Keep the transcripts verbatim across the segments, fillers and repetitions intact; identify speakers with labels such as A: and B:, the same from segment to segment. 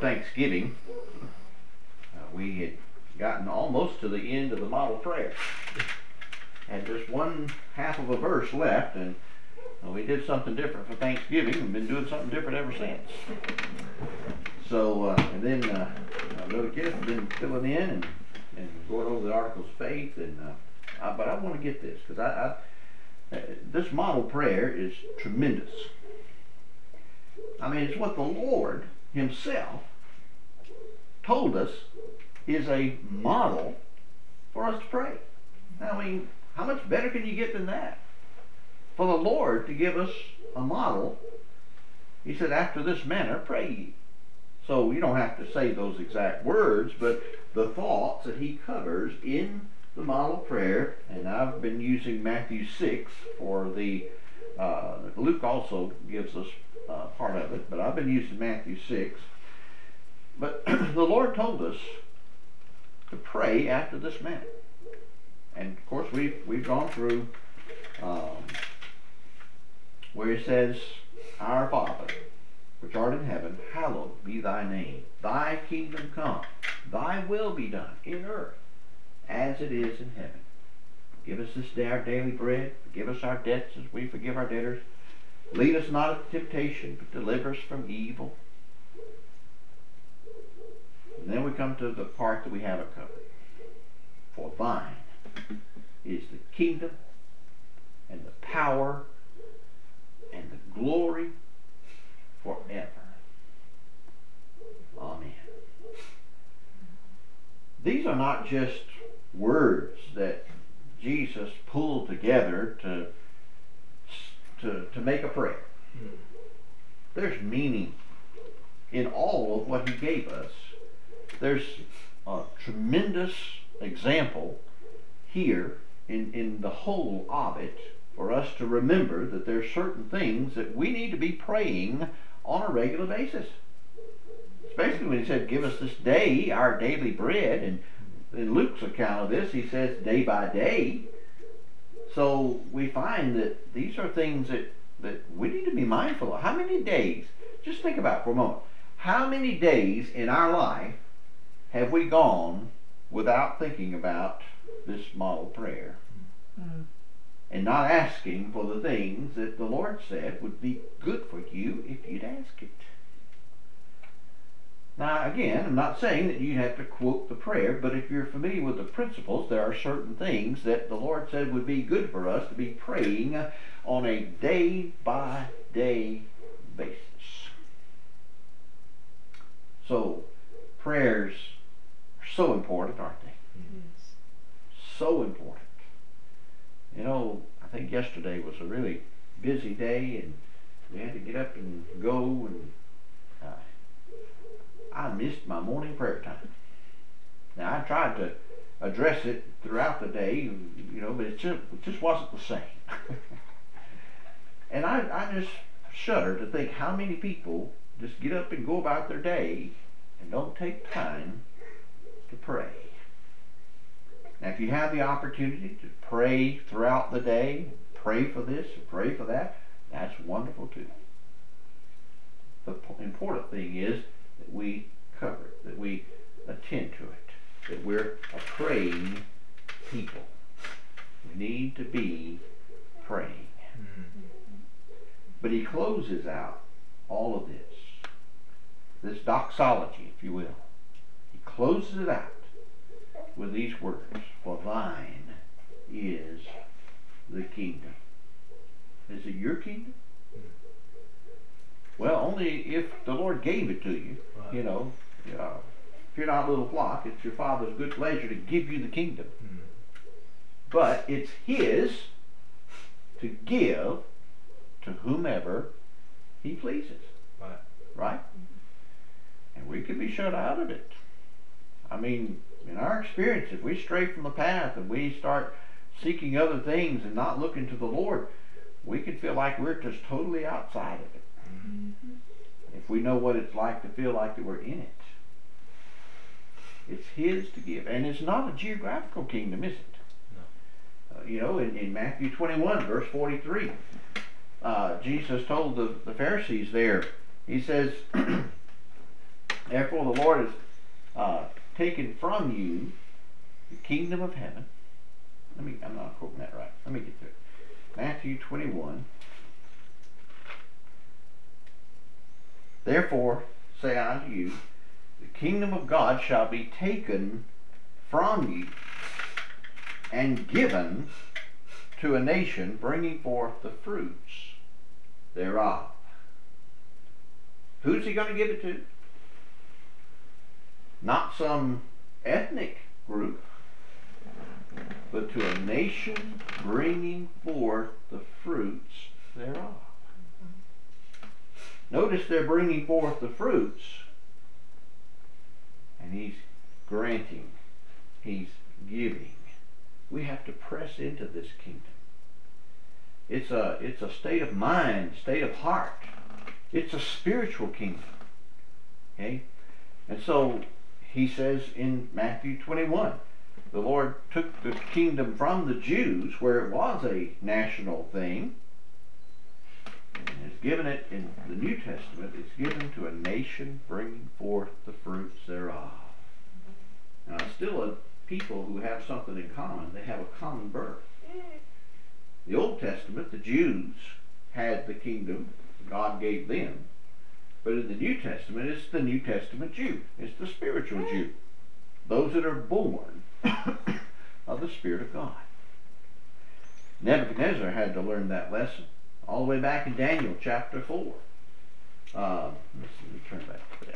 A: Thanksgiving, uh, we had gotten almost to the end of the model prayer. Had just one half of a verse left, and well, we did something different for Thanksgiving and been doing something different ever since. So, uh, and then uh, uh, Brother Kenneth has been filling in and, and going over the Articles of Faith. And uh, I, but I want to get this, because I, I, uh, this model prayer is tremendous. I mean, it's what the Lord Himself told us is a model for us to pray. I mean, how much better can you get than that? For the Lord to give us a model, He said, after this manner pray ye. So you don't have to say those exact words, but the thoughts that He covers in the model prayer, and I've been using Matthew six for the, uh, Luke also gives us uh, part of it, but I've been using Matthew six. But the Lord told us to pray after this manner. And of course we've, we've gone through um, where He says, Our Father, which art in heaven, hallowed be thy name. Thy kingdom come. Thy will be done in earth as it is in heaven. Give us this day our daily bread. Forgive us our debts as we forgive our debtors. Lead us not into temptation, but deliver us from evil. And then we come to the part that we haven't covered. For thine is the kingdom and the power and the glory forever. Amen. These are not just words that Jesus pulled together to, to, to make a prayer. There's meaning in all of what He gave us. There's a tremendous example here in, in the whole of it for us to remember that there's certain things that we need to be praying on a regular basis. Especially when He said, give us this day our daily bread. And in Luke's account of this, he says day by day. So we find that these are things that, that we need to be mindful of. How many days, just think about it for a moment, how many days in our life have we gone without thinking about this model prayer? Mm. And not asking for the things that the Lord said would be good for you if you'd ask it. Now again, I'm not saying that you have to quote the prayer, but if you're familiar with the principles, there are certain things that the Lord said would be good for us to be praying on a day-by-day basis. So, prayers are so important, aren't they? Yes. So important. You know, I think yesterday was a really busy day, and we had to get up and go, and uh, I missed my morning prayer time. Now, I tried to address it throughout the day, you know, but it just, it just wasn't the same. And I, I just shudder to think how many people just get up and go about their day and don't take time to pray. Now, if you have the opportunity to pray throughout the day, pray for this, pray for that, that's wonderful too. The important thing is that we cover it, that we attend to it, that we're a praying people. We need to be praying. Mm-hmm. But He closes out all of this, this doxology, if you will. He closes it out with these words, for thine is the kingdom. Is it your kingdom? Well, only if the Lord gave it to you. Right. You know, uh, if you're not a little flock, it's your Father's good pleasure to give you the kingdom. Mm. But it's His to give to whomever He pleases. Right. Right? And we can be shut out of it. I mean, in our experience, if we stray from the path and we start seeking other things and not looking to the Lord, we can feel like we're just totally outside of it. Mm-hmm. If we know what it's like to feel like that we're in it. It's His to give. And it's not a geographical kingdom, is it? No. Uh, you know, in, in Matthew twenty-one, verse forty-three, uh, Jesus told the, the Pharisees there, He says, Therefore the Lord has uh, taken from you the kingdom of heaven. Let me, I'm not quoting that right. Let me get to it. Matthew twenty-one. Therefore say I unto you, the kingdom of God shall be taken from you and given to a nation, bringing forth the fruits thereof. Who's he going to give it to? Not some ethnic group, but to a nation bringing forth the fruits thereof. Notice they're bringing forth the fruits, and he's granting, he's giving. We have to press into this kingdom. It's a, it's a state of mind, state of heart. It's a spiritual kingdom. Okay? And so he says in Matthew twenty-one, the Lord took the kingdom from the Jews, where it was a national thing, and has given it in the New Testament. It's given to a nation bringing forth the fruits thereof. Now, it's still a people who have something in common. They have a common birth. The Old Testament, the Jews had the kingdom God gave them. But in the New Testament, it's the New Testament Jew. It's the spiritual Jew. Those that are born of the Spirit of God. Nebuchadnezzar had to learn that lesson all the way back in Daniel chapter four. Uh, let's see, let me turn back to that.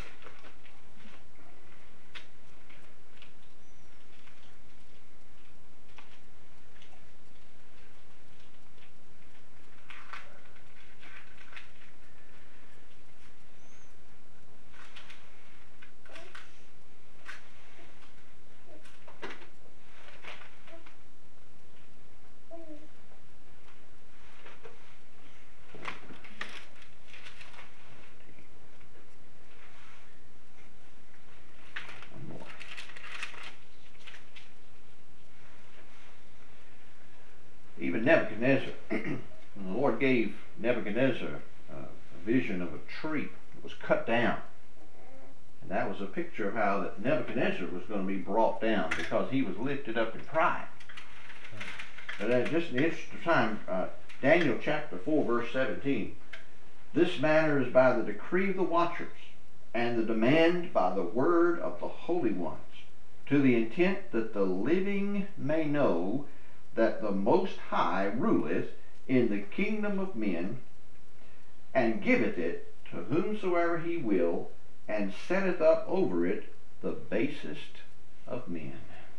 A: Even Nebuchadnezzar, when the Lord gave Nebuchadnezzar uh, a vision of a tree that was cut down, and that was a picture of how that Nebuchadnezzar was going to be brought down because he was lifted up in pride. But uh, just in the interest of time, uh, Daniel chapter four verse seventeen, this manner is by the decree of the watchers and the demand by the word of the holy ones, to the intent that the living may know that the Most High ruleth in the kingdom of men, and giveth it to whomsoever he will, and setteth up over it the basest of men.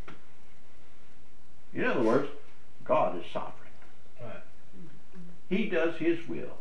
A: In other words, God is sovereign.
B: Right.
A: He does his will.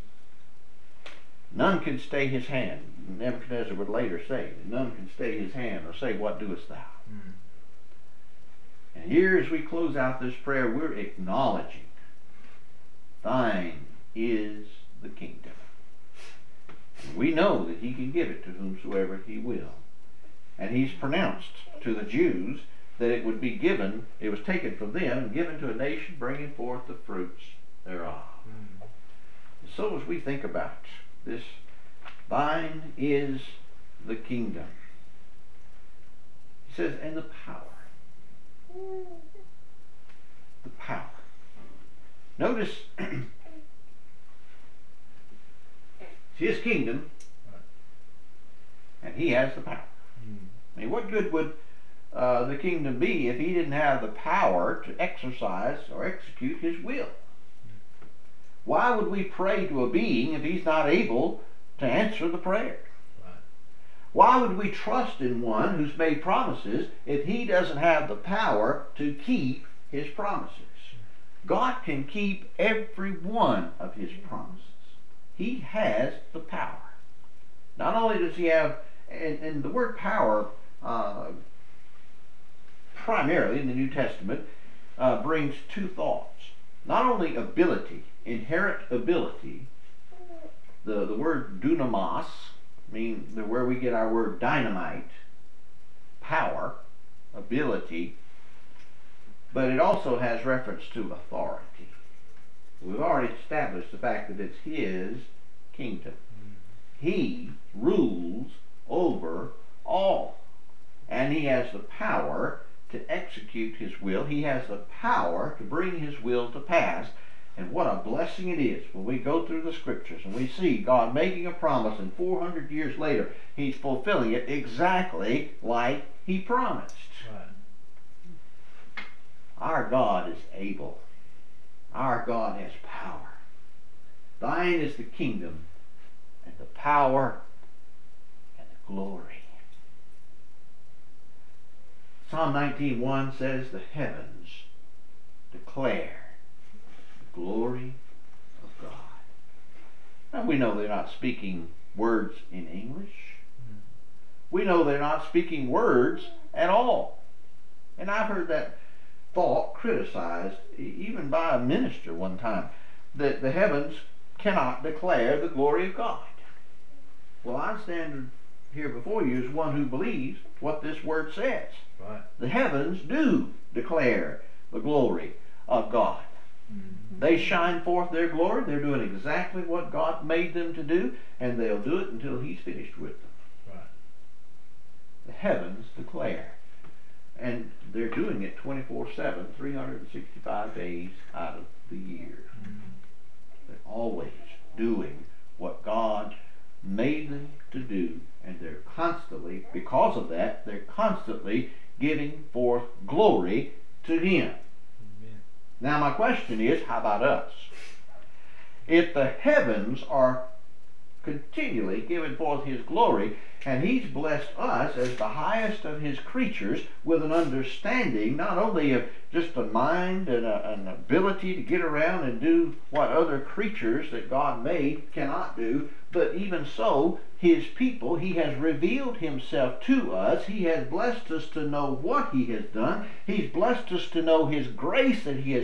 A: None can stay his hand. Nebuchadnezzar would later say, none can stay his hand or say, what doest thou?
B: Mm.
A: And here, as we close out this prayer, we're acknowledging, thine is the kingdom. And we know that he can give it to whomsoever he will. And he's pronounced to the Jews that it would be given, it was taken from them and given to a nation bringing forth the fruits thereof.
B: Mm.
A: So as we think about this, thine is the kingdom. He says, and the power. The power. Notice, it's his kingdom, and he has the power.
B: Mm.
A: I mean, what good would uh, the kingdom be if he didn't have the power to exercise or execute his will? Why would we pray to a being if he's not able to answer the prayer? Why would we trust in one who's made promises if he doesn't have the power to keep his promises? God can keep every one of his promises. He has the power. Not only does he have, and, and the word power, uh, primarily in the New Testament, uh, brings two thoughts. Not only ability, inherent ability, the, the word dunamis, mean where we get our word dynamite, power, ability, but it also has reference to authority. We've already established the fact that it's his kingdom. He rules over all. And he has the power to execute his will. He has the power to bring his will to pass. And what a blessing it is when we go through the scriptures and we see God making a promise, and four hundred years later he's fulfilling it exactly like he promised.
B: Right.
A: Our God is able. Our God has power. Thine is the kingdom and the power and the glory. Psalm nineteen one says, the heavens declare the glory of God. Now we know they're not speaking words in English. We know they're not speaking words at all. And I've heard that thought criticized even by a minister one time, that the heavens cannot declare the glory of God. Well, I stand here before you as one who believes what this word says.
B: Right.
A: The heavens do declare the glory of God. Mm-hmm. They shine forth their glory. They're doing exactly what God made them to do, and they'll do it until he's finished with them.
B: Right.
A: The heavens declare. And they're doing it twenty-four seven, three hundred sixty-five days out of the year. Mm-hmm. They're always doing what God made them to do, and they're constantly, because of that, they're constantly giving forth glory to him. Amen. Now my question is, how about us? If the heavens are continually giving forth his glory, and he's blessed us as the highest of his creatures with an understanding not only of just a mind and a, an ability to get around and do what other creatures that God made cannot do, but even so, his people, he has revealed himself to us. He has blessed us to know what he has done. He's blessed us to know his grace that he has